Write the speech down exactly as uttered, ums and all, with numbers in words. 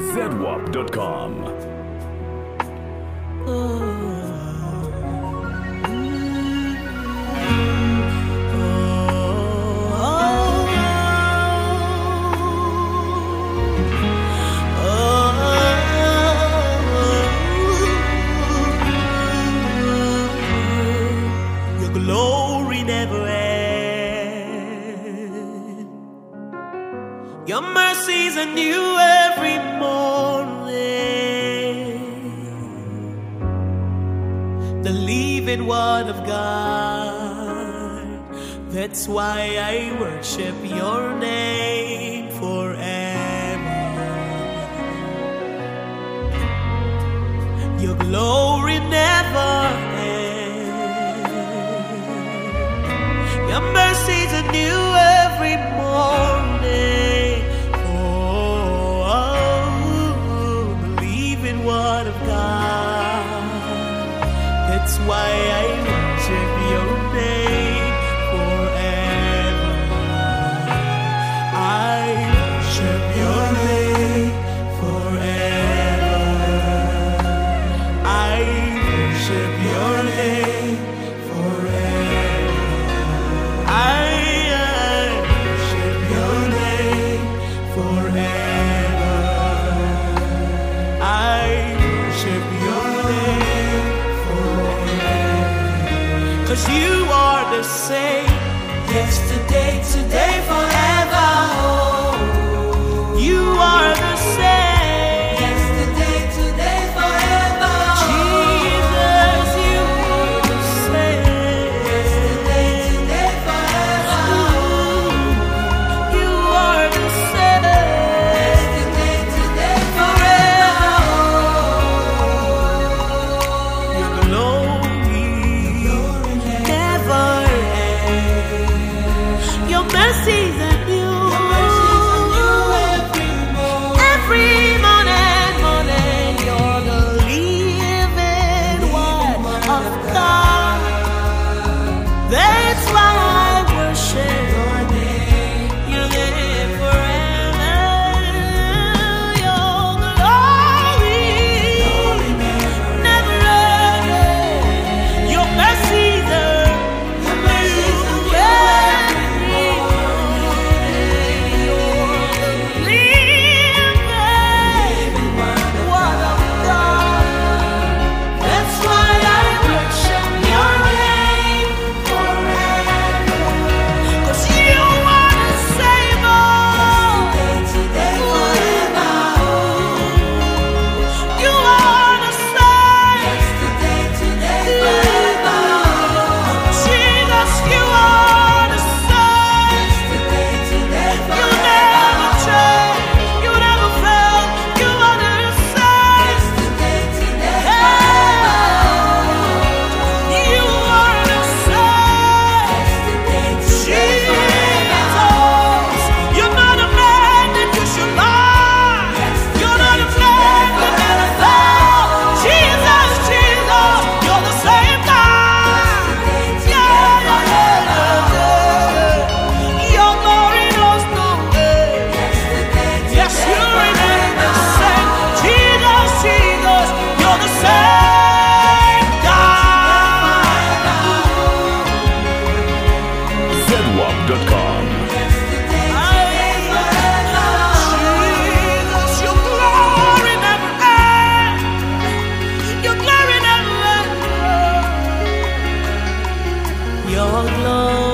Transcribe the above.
zedwap dot com. Glory never ends. Your mercies are new every morning. The living word of God. That's why I worship your name forever. Your glory never Your mercies are new every morning. Oh, oh, believe in word of God. That's why I worship your name forever. I worship your name forever. I worship your name forever. I worship your name forever. I worship your name forever. 'Cause you are the same, yesterday, today, forever. Oh, you are the same, yesterday, today, forever. Jesus, you are the same, yesterday, today, forever. You are the same, yesterday, today, forever. Your glory never ends. Your mercies are new. Every morning, morning, you're the living word of God. That's why I worship your name. You live forever. Your glory never ends. Your mercies are new every morning. You're the living word of God. That's why I worship your name forever. 'Cause you are the same, oh, today, forever. You are the same, yesterday, today, forever. Jesus, you are the same, yesterday, today, forever. You never change, you never fail. You are the same, yesterday, today, forever. You are the same, yesterday, today, forever. Jesus, you're not a man that you should lie. You're not a man that never fail. Jesus, Jesus, you're the same God. Yeah, yeah, yeah, yeah. Your glory knows no end. Yes, you remain the same. Jesus, Jesus, you're the same God. zedwap dot com. Jesus, your glory never ends. Your glory never ends. Your glory